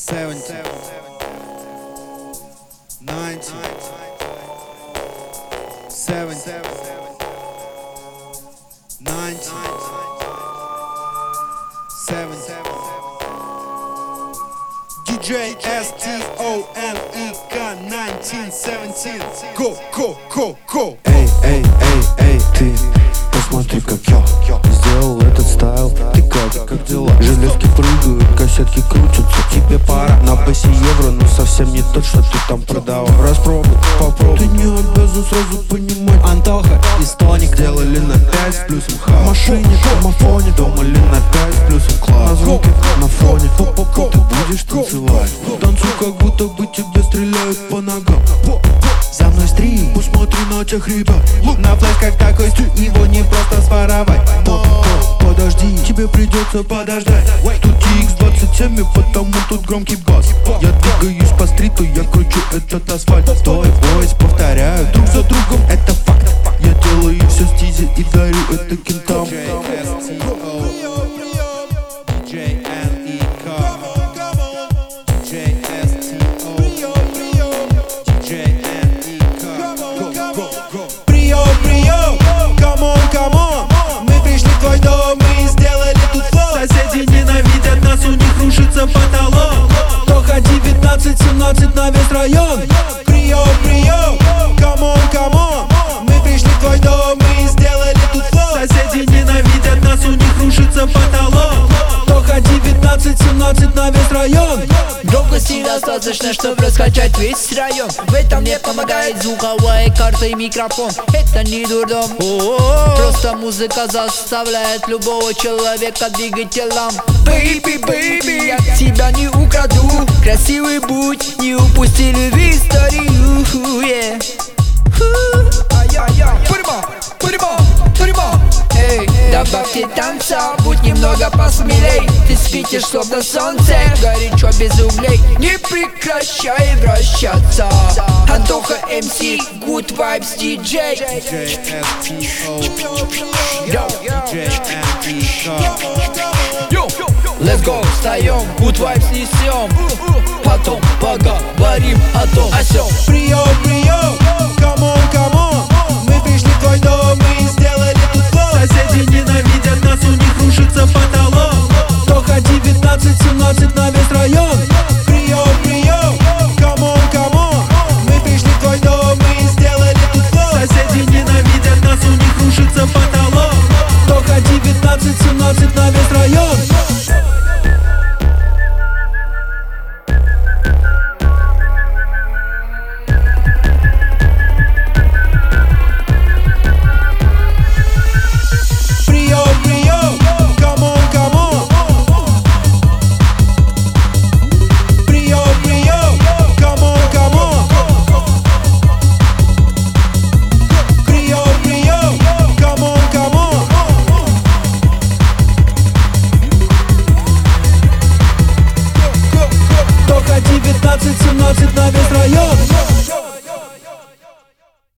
70, 90, 70, 90, 70. DJ STONEK 1917. Go, go, go, go. Эй, эй, эй, эй, ты посмотри, как я сделал этот стайл. Ты как дела? Железки прыгают, кассетки крутятся. Тебе пора на басе евро, но совсем не тот, что ты там продавал. Распробуй, попробуй. Ты не обязан сразу понимать. Антоха и Стоник сделали на 5 с плюсом хаос. В машине, в домофоне, думали на 5 с плюсом класс. На звуке, на фоне, ты будешь танцевать. Танцуй, как будто бы тебе стреляют по ногам. За мной стрим, посмотри на тех ребят. на флеш как такой стиль, его не просто своровать. Подожди, тебе придется подождать. Тут TX27, потому тут громкий бас. Я двигаюсь по стриту, я кручу этот асфальт. Твой бойс повторяют друг за другом, это факт. Я делаю все стизи и дарю это кентам. Потолок. Тоха 19-17 на весь район. Прием, прием, камон, камон. Мы пришли в твой дом и сделали тут флот. Соседи ненавидят нас, у них рушится потолок. Тоха 19-17 на весь район. Громкости достаточно, чтобы раскачать весь район. В этом мне помогает звуковая карта и микрофон. Это не дурдом, просто музыка заставляет любого человека двигать телом. Baby, baby, я тебя не украду. Красивый будь, не упусти любви историю, yeah. Эй, добавьте танца, будь немного посмелей. Ты светишь словно солнце, горячо без углей. Не прекращай вращаться. Антоха МС, Good Vibes DJ. Let's go, встаем, Good Vibes несем. Потом поговорим о том, о сём. Прием, прием.